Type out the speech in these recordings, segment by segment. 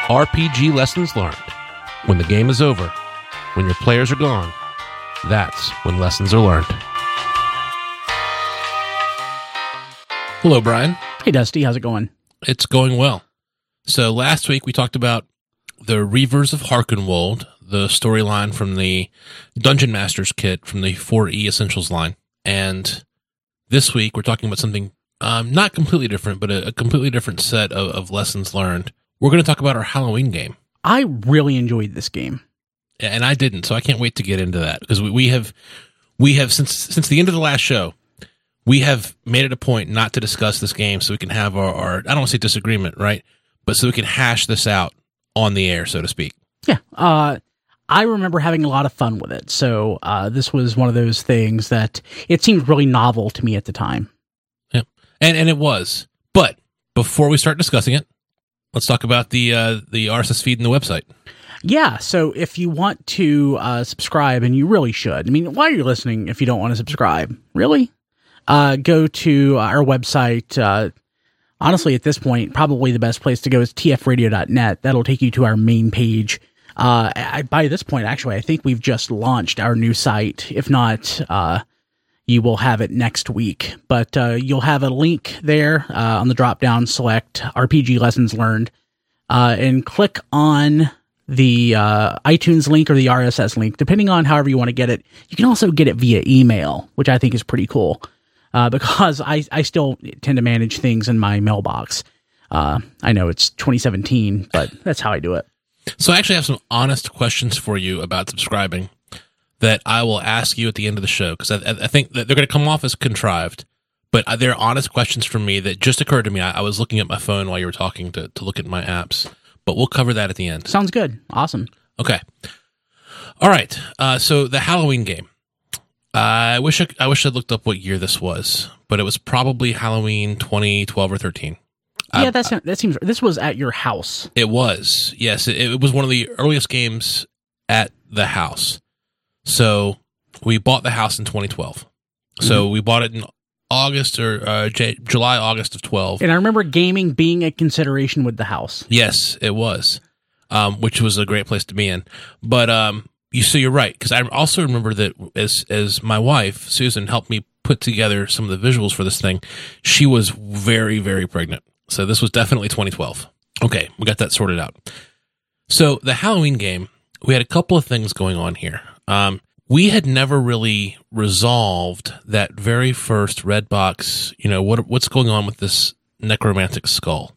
RPG Lessons Learned. When the game is over, when your players are gone, that's when lessons are learned. Hello, Brian. Hey, Dusty. How's it going? It's going well. So last week we talked about the Reavers of Harkenwold, the storyline from the Dungeon Masters kit from the 4E Essentials line. And this week we're talking about something not completely different, but a completely different set of lessons learned. We're going to talk about our Halloween game. I really enjoyed this game. And I didn't, so I can't wait to get into that. Because we have since the end of the last show, we have made it a point not to discuss this game so we can have our I don't want to say disagreement, right? But so we can hash this out on the air, so to speak. Yeah. I remember having a lot of fun with it. So this was one of those things that it seemed really novel to me at the time. Yeah. And it was. But before we start discussing it, let's talk about the RSS feed and the website. Yeah, so if you want to subscribe, and you really should. I mean, why are you listening if you don't want to subscribe? Really? Go to our website. Honestly, at this point, probably the best place to go is tfradio.net. That'll take you to our main page. By this point, actually, I think we've just launched our new site. If not, you will have it next week. But you'll have a link there on the drop-down, select RPG Lessons Learned, and click on the iTunes link or the RSS link, depending on however you want to get it. You can also get it via email, which I think is pretty cool, because I still tend to manage things in my mailbox. I know it's 2017, but that's how I do it. So I actually have some honest questions for you about subscribing that I will ask you at the end of the show, because I think that they're going to come off as contrived, but they're honest questions from me that just occurred to me. I was looking at my phone while you were talking to look at my apps. But we'll cover that at the end. Sounds good. Awesome. Okay. All right. So the Halloween game. I wish I'd looked up what year this was, but it was probably Halloween 2012 or 13. Yeah, that seems. This was at your house. It was. Yes, it was one of the earliest games at the house. So we bought the house in 2012. So we bought it in August or July, August of 12. And I remember gaming being a consideration with the house. Yes, it was, which was a great place to be in. But you're right, because I also remember that as my wife, Susan, helped me put together some of the visuals for this thing, she was very, very pregnant. So this was definitely 2012. Okay, we got that sorted out. So the Halloween game, we had a couple of things going on here. We had never really resolved that very first red box, what's going on with this necromantic skull.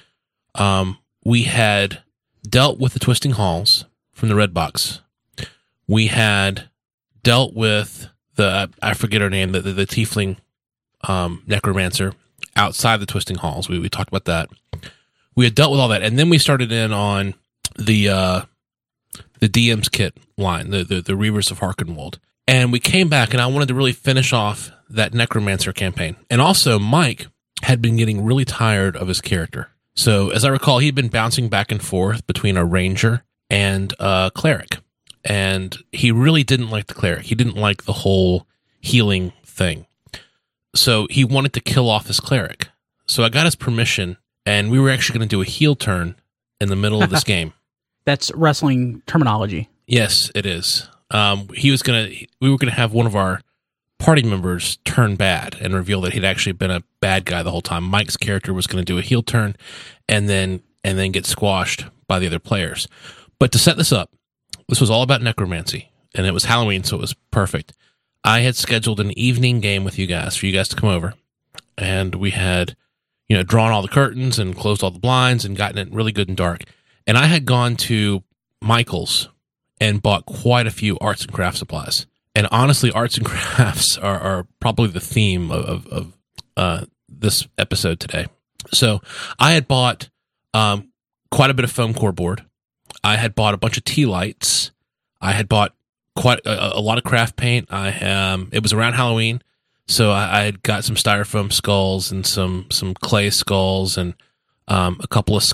We had dealt with the Twisting Halls from the red box. We had dealt with I forget her name, the tiefling necromancer outside the Twisting Halls. We talked about that. We had dealt with all that, and then we started in on the DM's kit line, the Reavers of Harkenwold. And we came back, and I wanted to really finish off that Necromancer campaign. And also, Mike had been getting really tired of his character. So, as I recall, he'd been bouncing back and forth between a ranger and a cleric. And he really didn't like the cleric. He didn't like the whole healing thing. So, he wanted to kill off his cleric. So, I got his permission, and we were actually going to do a heel turn in the middle of this game. That's wrestling terminology. Yes, it is. We were gonna have one of our party members turn bad and reveal that he'd actually been a bad guy the whole time. Mike's character was going to do a heel turn and then get squashed by the other players. But to set this up, this was all about necromancy, and it was Halloween, so it was perfect. I had scheduled an evening game with you guys for you guys to come over, and we had, drawn all the curtains and closed all the blinds and gotten it really good and dark. And I had gone to Michael's and bought quite a few arts and craft supplies. And honestly, arts and crafts are probably the theme of this episode today. So I had bought quite a bit of foam core board. I had bought a bunch of tea lights. I had bought quite a lot of craft paint. It was around Halloween, so I had got some styrofoam skulls and some clay skulls and a couple of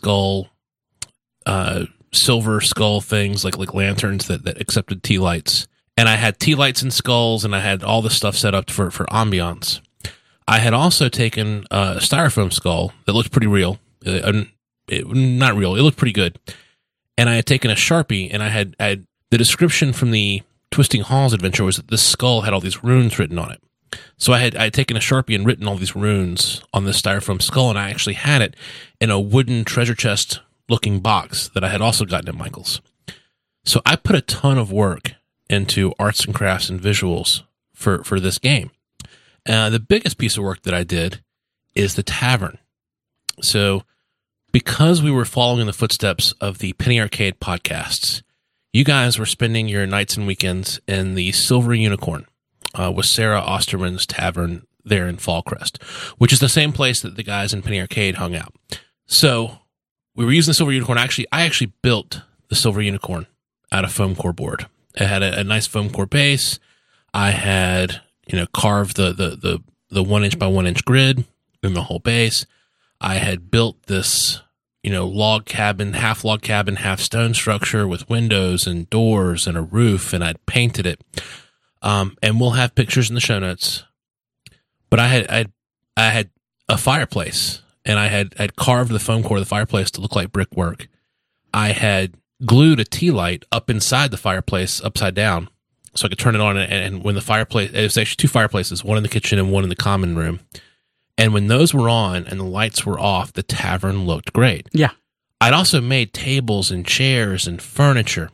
silver skull things like lanterns that accepted tea lights. And I had tea lights and skulls, and I had all this stuff set up for ambiance. I had also taken a styrofoam skull that looked pretty real. Not real. It looked pretty good. And I had taken a Sharpie, and I had the description from the Twisting Halls adventure was that this skull had all these runes written on it. So I had taken a Sharpie and written all these runes on this styrofoam skull, and I actually had it in a wooden treasure chest looking box that I had also gotten at Michael's. So I put a ton of work into arts and crafts and visuals for this game. The biggest piece of work that I did is the tavern. So because we were following in the footsteps of the Penny Arcade podcasts, you guys were spending your nights and weekends in the Silver Unicorn with Sarah Osterman's tavern there in Fallcrest, which is the same place that the guys in Penny Arcade hung out. So we were using the Silver Unicorn. I actually built the Silver Unicorn out of foam core board. It had a nice foam core base. I had, carved the 1 inch by 1 inch grid in the whole base. I had built this, log cabin, half stone structure with windows and doors and a roof, and I'd painted it. And we'll have pictures in the show notes. But I had a fireplace, and I'd carved the foam core of the fireplace to look like brickwork. I had glued a tea light up inside the fireplace upside down so I could turn it on. And when the fireplace, it was actually 2 fireplaces, one in the kitchen and one in the common room. And when those were on and the lights were off, the tavern looked great. Yeah. I'd also made tables and chairs and furniture.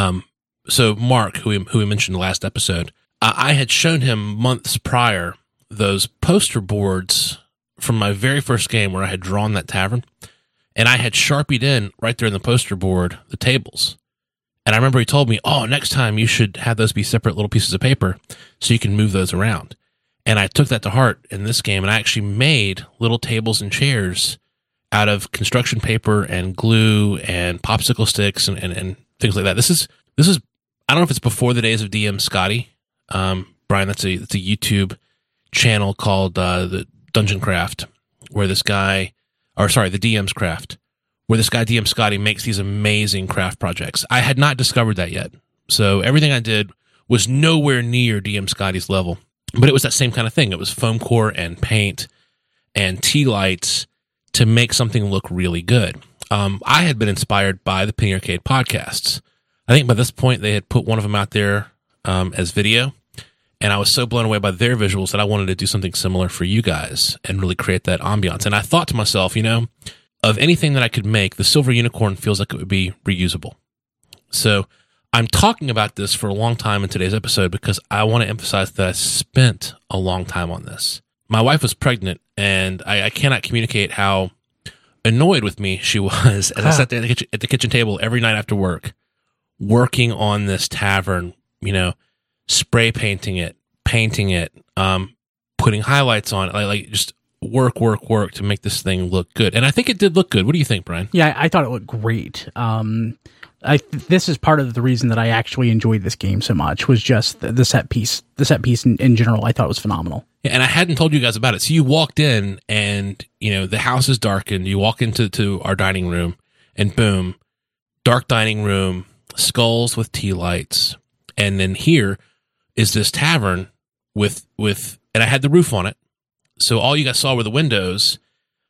So Mark, who we mentioned in the last episode, I had shown him months prior those poster boards from my very first game where I had drawn that tavern, and I had Sharpied in right there in the poster board the tables. And I remember he told me, next time you should have those be separate little pieces of paper so you can move those around. And I took that to heart in this game, and I actually made little tables and chairs out of construction paper and glue and popsicle sticks and things like that. This is I don't know if it's before the days of DM Scotty. Brian, that's a YouTube channel called the Dungeon Craft, where the DM's Craft, where this guy DM Scotty makes these amazing craft projects. I had not discovered that yet, so everything I did was nowhere near DM Scotty's level. But it was that same kind of thing. It was foam core and paint and tea lights to make something look really good. I had been inspired by the Penny Arcade podcasts. I think by this point they had put one of them out there as video, and I was so blown away by their visuals that I wanted to do something similar for you guys and really create that ambiance. And I thought to myself, of anything that I could make, the Silver Unicorn feels like it would be reusable. So I'm talking about this for a long time in today's episode because I want to emphasize that I spent a long time on this. My wife was pregnant, and I cannot communicate how annoyed with me she was as I sat there at the kitchen table every night after work, working on this tavern, spray painting it, painting it, putting highlights on it, like just work to make this thing look good. And I think it did look good. What do you think, Brian? Yeah, I thought it looked great. This is part of the reason that I actually enjoyed this game so much was just the set piece. The set piece in general, I thought was phenomenal. Yeah, and I hadn't told you guys about it. So you walked in, and the house is darkened. You walk into our dining room, and boom, dark dining room, skulls with tea lights, and then here is this tavern with, and I had the roof on it. So all you guys saw were the windows,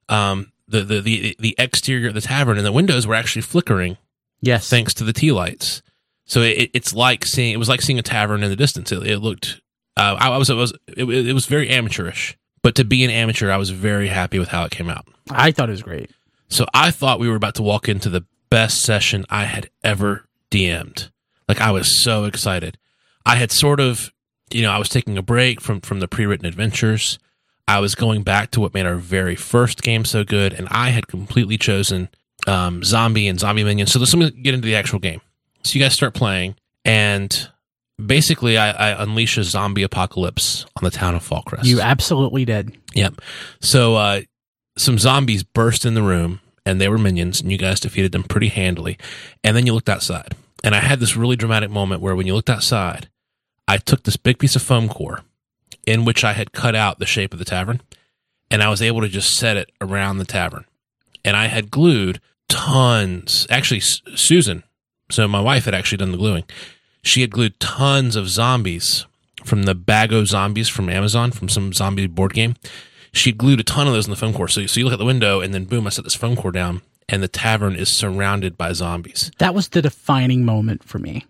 the exterior of the tavern, and the windows were actually flickering. Yes, thanks to the tea lights. So it was like seeing a tavern in the distance. It looked, it was very amateurish, but to be an amateur, I was very happy with how it came out. I thought it was great. So I thought we were about to walk into the best session I had ever DM'd. Like, I was so excited. I had sort of, I was taking a break from the pre-written adventures. I was going back to what made our very first game so good, and I had completely chosen zombie and zombie minions. So let me get into the actual game. So you guys start playing, and basically I unleash a zombie apocalypse on the town of Fallcrest. You absolutely did. Yep. So some zombies burst in the room, and they were minions, and you guys defeated them pretty handily. And then you looked outside. And I had this really dramatic moment where when you looked outside, I took this big piece of foam core in which I had cut out the shape of the tavern, and I was able to just set it around the tavern. And I had glued tons, actually Susan, so my wife had actually done the gluing. She had glued tons of zombies from the Bago Zombies from Amazon, from some zombie board game. She glued a ton of those in the foam core. So you look at the window, and then boom, I set this foam core down, and the tavern is surrounded by zombies. That was the defining moment for me.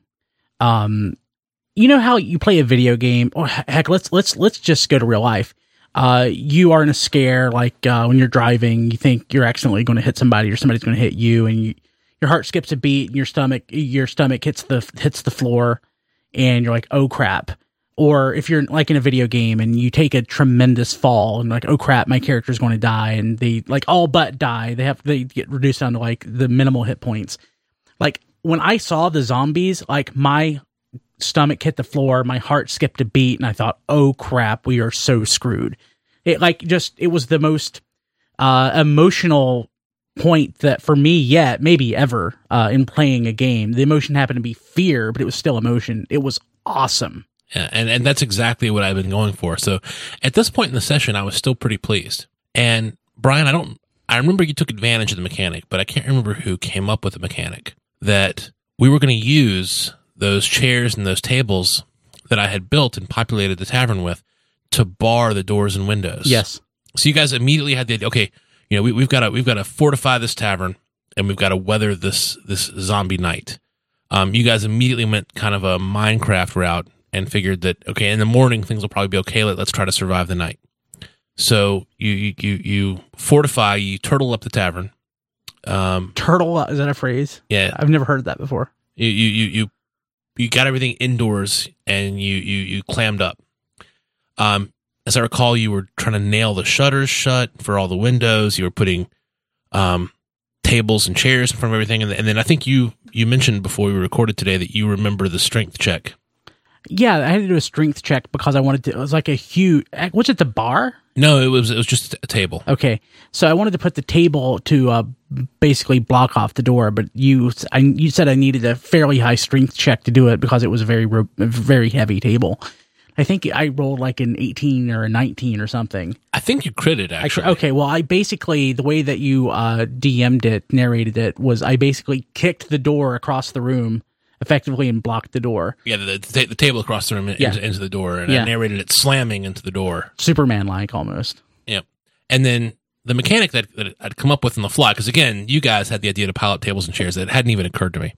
You know how you play a video game, or heck, let's just go to real life. You are in a scare, like when you're driving, you think you're accidentally going to hit somebody or somebody's going to hit you, and your heart skips a beat and your stomach hits the floor, and you're like, oh crap. Or if you're like in a video game and you take a tremendous fall and like, oh crap, my character's going to die, and they like all but die. They get reduced down to like the minimal hit points. Like when I saw the zombies, like my stomach hit the floor, my heart skipped a beat, and I thought, oh crap, we are so screwed. It was the most emotional point that for me yet, maybe ever, in playing a game. The emotion happened to be fear, but it was still emotion. It was awesome. Yeah, and that's exactly what I've been going for. So at this point in the session, I was still pretty pleased. And Brian, I remember you took advantage of the mechanic, but I can't remember who came up with the mechanic that we were going to use those chairs and those tables that I had built and populated the tavern with to bar the doors and windows. Yes. So you guys immediately had the idea, okay, you know, we've got to fortify this tavern, and we've got to weather this zombie night. You guys immediately went kind of a Minecraft route and figured that, okay, in the morning things will probably be okay. Let's try to survive the night. So you fortify, you turtle up the tavern. Turtle, is that a phrase? Yeah, I've never heard that before. You got everything indoors and you clammed up. As I recall, you were trying to nail the shutters shut for all the windows. You were putting tables and chairs in front of everything, and then I think you mentioned before we recorded today that you remember the strength check. Yeah, I had to do a strength check because I wanted to. It was like a huge. Was it the bar? No, it was just a table. Okay, so I wanted to put the table to basically block off the door, but you said I needed a fairly high strength check to do it because it was a very heavy table. I think I rolled like an 18 or a 19 or something. I think you critted, actually. Okay, well, I basically, the way that you DM'd it, narrated it, was I basically kicked the door across the room effectively and blocked the door. Yeah, the table across the room into the door, and I narrated it slamming into the door. Superman-like, almost. Yeah. And then the mechanic that I'd come up with on the fly, because again, you guys had the idea to pile up tables and chairs. That hadn't even occurred to me.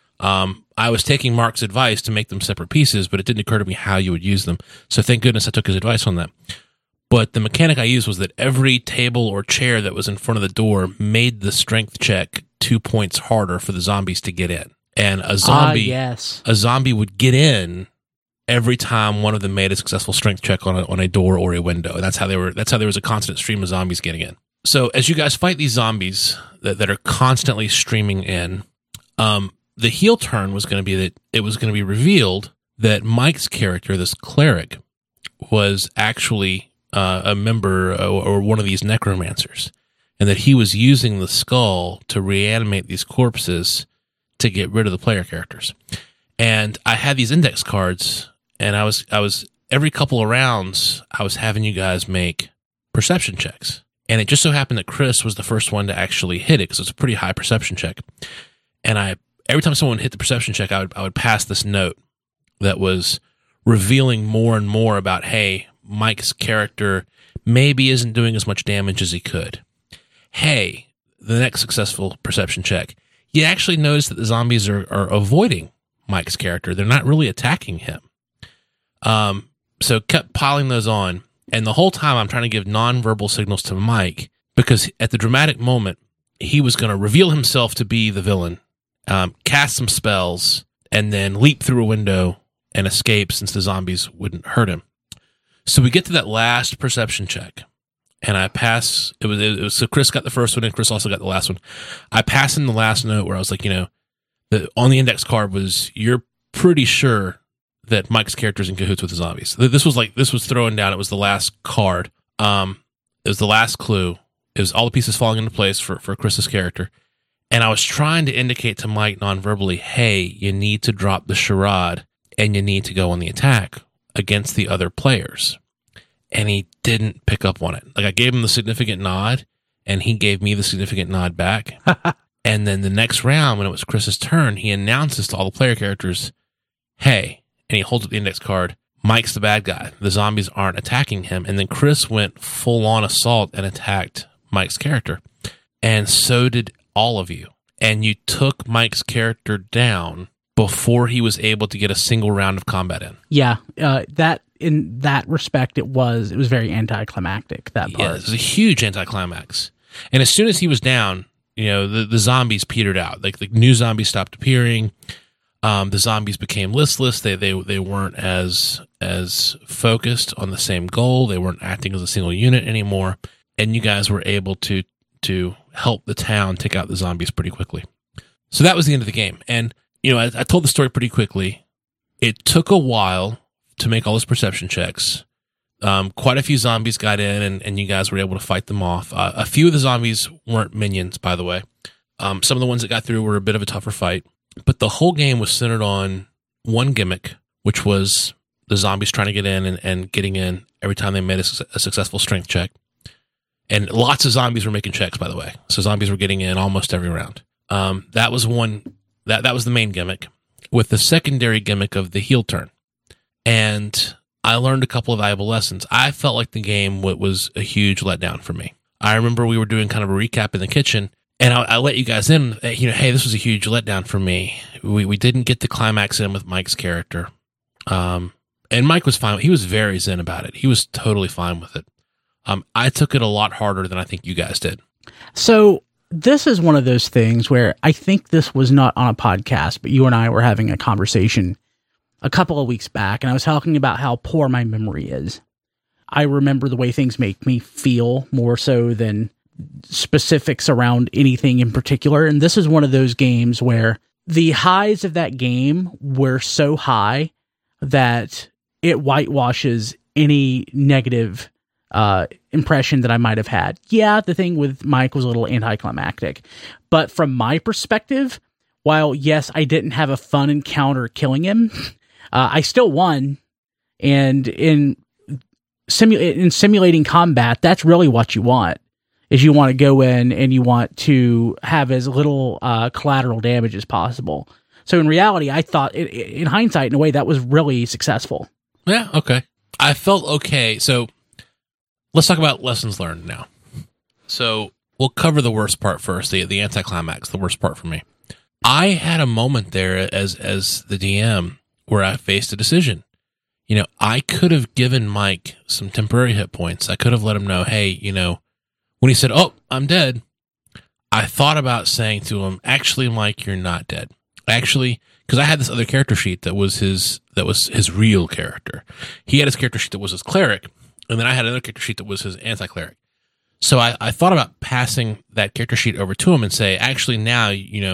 I was taking Mark's advice to make them separate pieces, but it didn't occur to me how you would use them. So thank goodness I took his advice on that. But the mechanic I used was that every table or chair that was in front of the door made the strength check 2 points harder for the zombies to get in. And a zombie would get in every time one of them made a successful strength check on a door or a window. And that's how there was a constant stream of zombies getting in. So as you guys fight these zombies that are constantly streaming in, the heel turn was going to be that it was going to be revealed that Mike's character, this cleric, was actually a member or one of these necromancers, and that he was using the skull to reanimate these corpses to get rid of the player characters. And I had these index cards, and I was every couple of rounds, I was having you guys make perception checks. And it just so happened that Chris was the first one to actually hit it, because it's a pretty high perception check. And every time someone hit the perception check, I would pass this note that was revealing more and more about, hey, Mike's character maybe isn't doing as much damage as he could. Hey, the next successful perception check, you actually notice that the zombies are avoiding Mike's character. They're not really attacking him. So kept piling those on. And the whole time I'm trying to give nonverbal signals to Mike, because at the dramatic moment, he was going to reveal himself to be the villain, cast some spells, and then leap through a window and escape since the zombies wouldn't hurt him. So we get to that last perception check, and I pass. It was so Chris got the first one, and Chris also got the last one. I pass in the last note where I was like, on the index card was, you're pretty sure that Mike's character's in cahoots with the zombies. This was thrown down. It was the last card. It was the last clue. It was all the pieces falling into place for Chris's character. And I was trying to indicate to Mike non-verbally, hey, you need to drop the charade and you need to go on the attack against the other players. And he didn't pick up on it. Like, I gave him the significant nod, and he gave me the significant nod back. And then the next round, when it was Chris's turn, he announces to all the player characters, hey, and he holds up the index card, Mike's the bad guy. The zombies aren't attacking him. And then Chris went full-on assault and attacked Mike's character. And so did all of you, and you took Mike's character down before he was able to get a single round of combat in. Yeah, that in that respect, it was very anticlimactic, that part. Yeah, it was a huge anticlimax. And as soon as he was down, the zombies petered out. Like, the new zombies stopped appearing. The zombies became listless. They weren't as focused on the same goal. They weren't acting as a single unit anymore. And you guys were able to help the town take out the zombies pretty quickly. So that was the end of the game. And, I told the story pretty quickly. It took a while to make all those perception checks. Quite a few zombies got in, and you guys were able to fight them off. A few of the zombies weren't minions, by the way. Some of the ones that got through were a bit of a tougher fight. But the whole game was centered on one gimmick, which was the zombies trying to get in and getting in every time they made a successful strength check. And lots of zombies were making checks, by the way. So zombies were getting in almost every round. That was that was the main gimmick, with the secondary gimmick of the heel turn. And I learned a couple of valuable lessons. I felt like the game was a huge letdown for me. I remember we were doing kind of a recap in the kitchen, and I let you guys in, hey, this was a huge letdown for me. We didn't get the climax in with Mike's character. And Mike was fine. He was very zen about it. He was totally fine with it. I took it a lot harder than I think you guys did. So this is one of those things where I think this was not on a podcast, but you and I were having a conversation a couple of weeks back, and I was talking about how poor my memory is. I remember the way things make me feel more so than specifics around anything in particular. And this is one of those games where the highs of that game were so high that it whitewashes any negative impression that I might have had. Yeah, the thing with Mike was a little anticlimactic, but from my perspective, while yes, I didn't have a fun encounter killing him, I still won. And in simulating combat, that's really what you want. Is you want to go in and you want to have as little collateral damage as possible. So in reality, I thought, in hindsight, in a way, that was really successful. Yeah, okay. I felt okay. So let's talk about lessons learned now. So we'll cover the worst part first, the anticlimax, the worst part for me. I had a moment there as the DM where I faced a decision. I could have given Mike some temporary hit points. I could have let him know, hey, when he said, "Oh, I'm dead," I thought about saying to him, "Actually, Mike, you're not dead." Actually, because I had this other character sheet that was his real character. He had his character sheet that was his cleric, and then I had another character sheet that was his anti-cleric. So I thought about passing that character sheet over to him and say, "Actually, now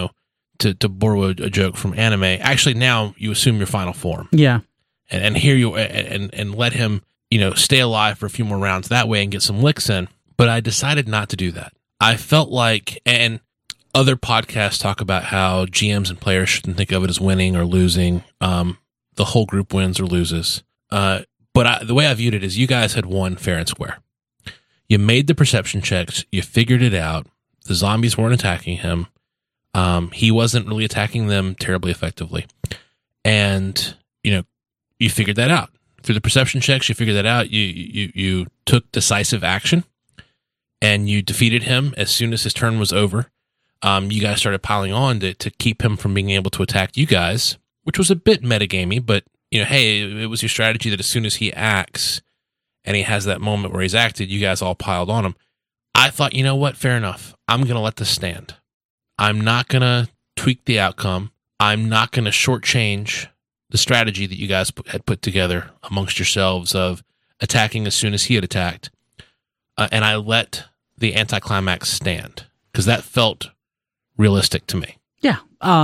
to borrow a joke from anime, actually now you assume your final form." Yeah. And here you and let him, stay alive for a few more rounds that way and get some licks in. But I decided not to do that. I felt like, and other podcasts talk about how GMs and players shouldn't think of it as winning or losing. The whole group wins or loses. But the way I viewed it is you guys had won fair and square. You made the perception checks. You figured it out. The zombies weren't attacking him. He wasn't really attacking them terribly effectively. And, you figured that out. Through the perception checks, you figured that out. You took decisive action, and you defeated him as soon as his turn was over. You guys started piling on to keep him from being able to attack you guys, which was a bit metagamey, but, hey, it was your strategy that as soon as he acts and he has that moment where he's acted, you guys all piled on him. I thought, you know what? Fair enough. I'm going to let this stand. I'm not going to tweak the outcome. I'm not going to shortchange the strategy that you guys had put together amongst yourselves of attacking as soon as he had attacked. And I let the anticlimax stand because that felt realistic to me. Yeah.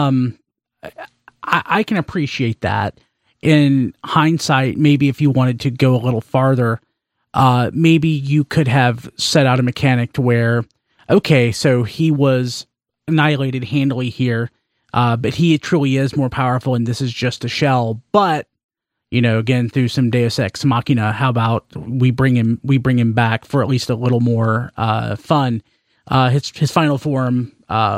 I can appreciate that. In hindsight, maybe if you wanted to go a little farther, maybe you could have set out a mechanic to where, okay, so he was annihilated handily here, but he truly is more powerful and this is just a shell. But, again, through some Deus Ex Machina, how about we bring him back for at least a little more fun. His final form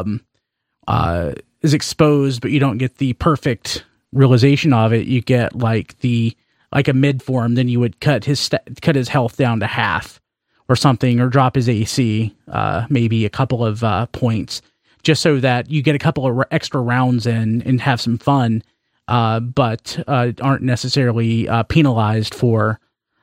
is exposed, but you don't get the perfect realization of it. You get like a mid form, then you would cut his health down to half or something, or drop his AC maybe a couple of points just so that you get a couple of extra rounds in and have some fun, but aren't necessarily penalized for,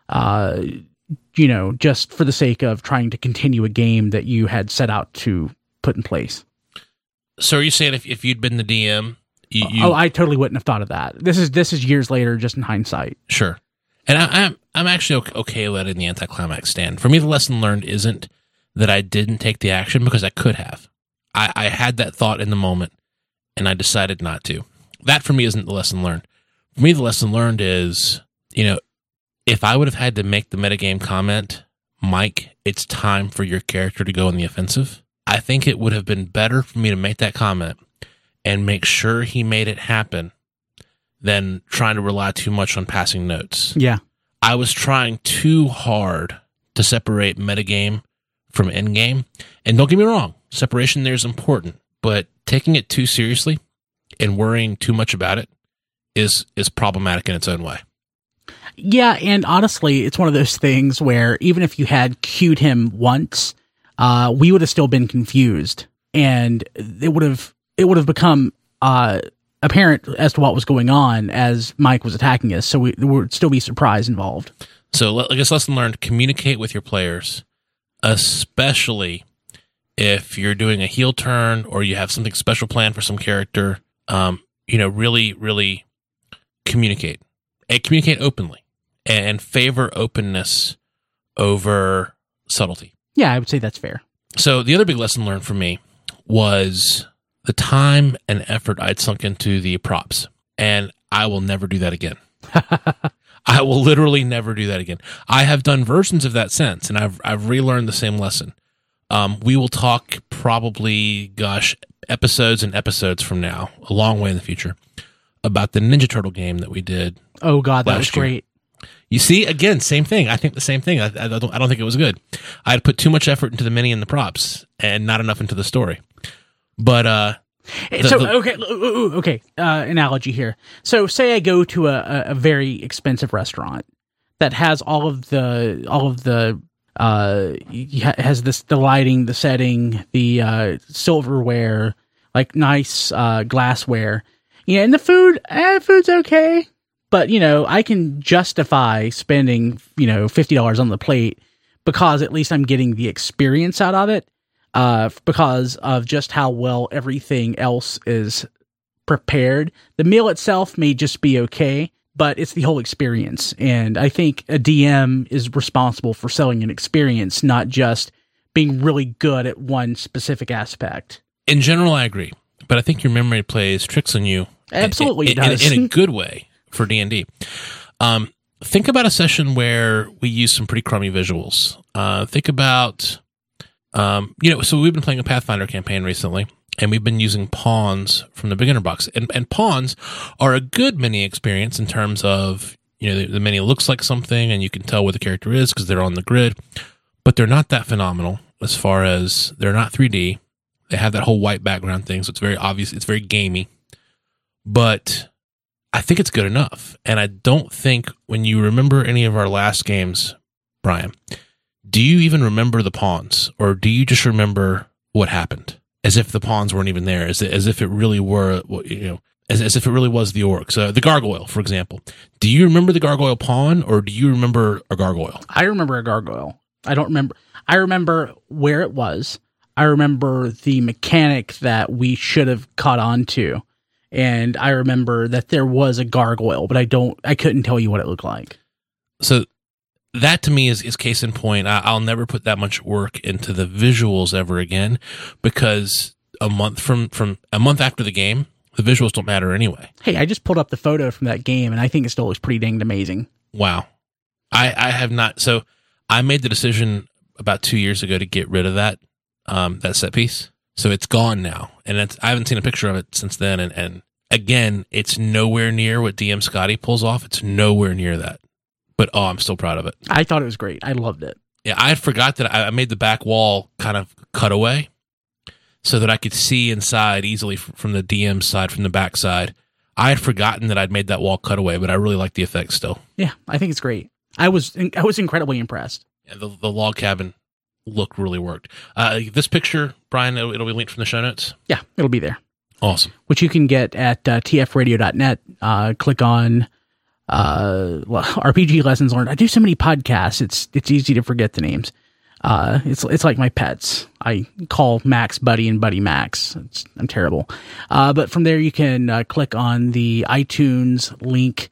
just for the sake of trying to continue a game that you had set out to put in place. So are you saying if you'd been the DM, I totally wouldn't have thought of that. This is years later, just in hindsight. Sure. And I'm actually okay letting the anticlimax stand. For me, the lesson learned isn't that I didn't take the action, because I could have. I had that thought in the moment, and I decided not to. That for me isn't the lesson learned. For me, the lesson learned is, if I would have had to make the metagame comment, Mike, it's time for your character to go on the offensive, I think it would have been better for me to make that comment and make sure he made it happen than trying to rely too much on passing notes. Yeah. I was trying too hard to separate metagame from endgame. And don't get me wrong, separation there is important, but taking it too seriously and worrying too much about it is problematic in its own way. Yeah, and honestly, it's one of those things where even if you had cued him once, we would have still been confused, and it would have become apparent as to what was going on as Mike was attacking us. So there would still be surprise involved. So I guess lesson learned: communicate with your players, especially if you're doing a heel turn or you have something special planned for some character. Really, really communicate. And communicate openly and favor openness over subtlety. Yeah, I would say that's fair. So the other big lesson learned for me was the time and effort I'd sunk into the props. And I will never do that again. I will literally never do that again. I have done versions of that since, and I've relearned the same lesson. We will talk probably, episodes and episodes from now, a long way in the future, about the Ninja Turtle game that we did. Oh God, that was great. You see, again, same thing. I think the same thing. I don't think it was good. I had put too much effort into the mini and the props, and not enough into the story. But analogy here. So, say I go to a very expensive restaurant that has all of the has the lighting, the setting, the silverware, like nice glassware. Yeah, and the food's okay. But, I can justify spending, $50 on the plate because at least I'm getting the experience out of it, because of just how well everything else is prepared. The meal itself may just be okay, but it's the whole experience. And I think a DM is responsible for selling an experience, not just being really good at one specific aspect. In general, I agree. But I think your memory plays tricks on you. Absolutely, it does. In a good way. For D&D. Think about a session where we use some pretty crummy visuals. Think about, so we've been playing a Pathfinder campaign recently, and we've been using pawns from the beginner box. And pawns are a good mini experience in terms of, the mini looks like something, and you can tell where the character is because they're on the grid. But they're not that phenomenal as far as they're not 3D. They have that whole white background thing, so it's very obvious. It's very gamey. But I think it's good enough. And I don't think when you remember any of our last games, Brian, do you even remember the pawns? Or do you just remember what happened? As if the pawns weren't even there, as if it really were, as if it really was the orcs. The gargoyle, for example. Do you remember the gargoyle pawn, or do you remember a gargoyle? I remember a gargoyle. I don't remember. I remember where it was. I remember the mechanic that we should have caught on to. And I remember that there was a gargoyle, but I couldn't tell you what it looked like. So that to me is case in point. I'll never put that much work into the visuals ever again, because a month after the game, the visuals don't matter anyway. Hey, I just pulled up the photo from that game, and I think it still looks pretty danged amazing. Wow. I have not. So I made the decision about 2 years ago to get rid of that set piece. So it's gone now, and I haven't seen a picture of it since then. And again, it's nowhere near what DM Scotty pulls off. It's nowhere near that. But I'm still proud of it. I thought it was great. I loved it. Yeah, I had forgot that I made the back wall kind of cut away so that I could see inside easily from the DM side, from the back side. I had forgotten that I'd made that wall cut away, but I really like the effect still. Yeah, I think it's great. I was incredibly impressed. Yeah, the log cabin look really worked. This picture, Brian, it'll be linked from the show notes. Yeah, it'll be there. Awesome. Which you can get at tfradio.net. Click on RPG Lessons Learned. I do so many podcasts, it's easy to forget the names. It's like my pets. I call Max Buddy and Buddy Max. I'm terrible. But from there you can click on the iTunes link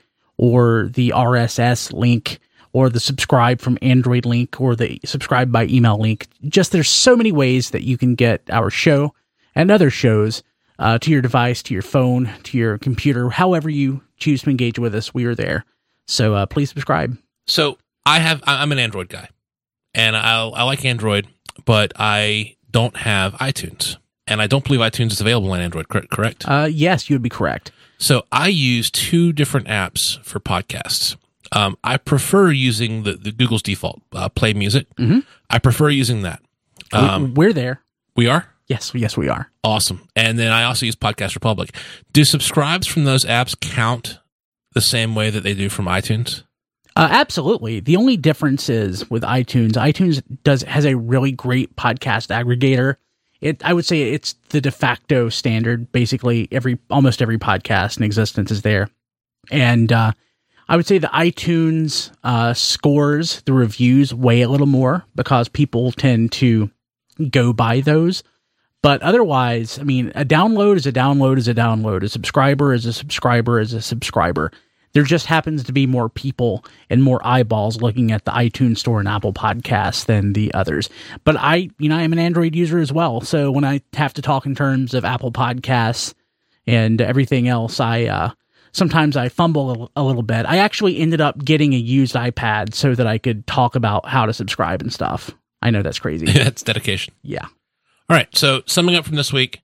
or the RSS link or the subscribe from Android link or the subscribe by email link. Just there's so many ways that you can get our show and other shows to your device, to your phone, to your computer, however you choose to engage with us. We are there. So please subscribe. So I'm an Android guy, and I like Android, but I don't have iTunes, and I don't believe iTunes is available on Android. Correct? Yes, you would be correct. So I use 2 different apps for podcasts. I prefer using the Google's default Play Music. Mm-hmm. I prefer using that. We're there. We are? Yes, we are. Awesome. And then I also use Podcast Republic. Do subscribes from those apps count the same way that they do from iTunes? Absolutely. The only difference is with iTunes. iTunes has a really great podcast aggregator. I would say it's the de facto standard. Basically, almost every podcast in existence is there. And I would say the iTunes scores, the reviews weigh a little more because people tend to go by those. But otherwise, I mean, a download is a download is a download. A subscriber is a subscriber is a subscriber. There just happens to be more people and more eyeballs looking at the iTunes Store and Apple Podcasts than the others. But I am an Android user as well. So when I have to talk in terms of Apple Podcasts and everything else, sometimes I fumble a little bit. I actually ended up getting a used iPad so that I could talk about how to subscribe and stuff. I know that's crazy. That's dedication. Yeah. All right. So summing up from this week,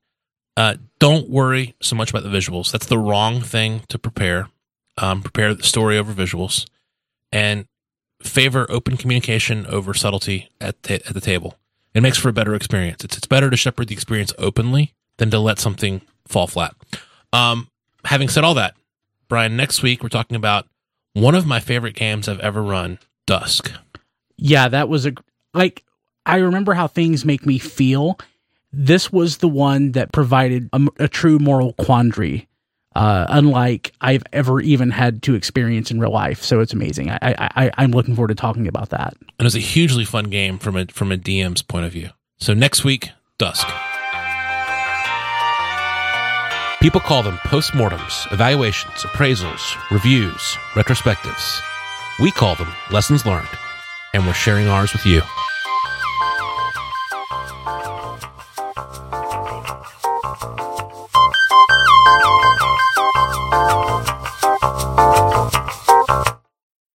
don't worry so much about the visuals. That's the wrong thing to prepare. Prepare the story over visuals, and favor open communication over subtlety at the table. It makes for a better experience. It's better to shepherd the experience openly than to let something fall flat. Having said all that, Brian, next week we're talking about one of my favorite games I've ever run, Dusk. Yeah, that was I remember how things make me feel. This was the one that provided a true moral quandary. Unlike I've ever even had to experience in real life. So it's amazing. I'm looking forward to talking about that. And it was a hugely fun game from a DM's point of view. So next week, Dusk. People call them postmortems, evaluations, appraisals, reviews, retrospectives. We call them lessons learned, and we're sharing ours with you.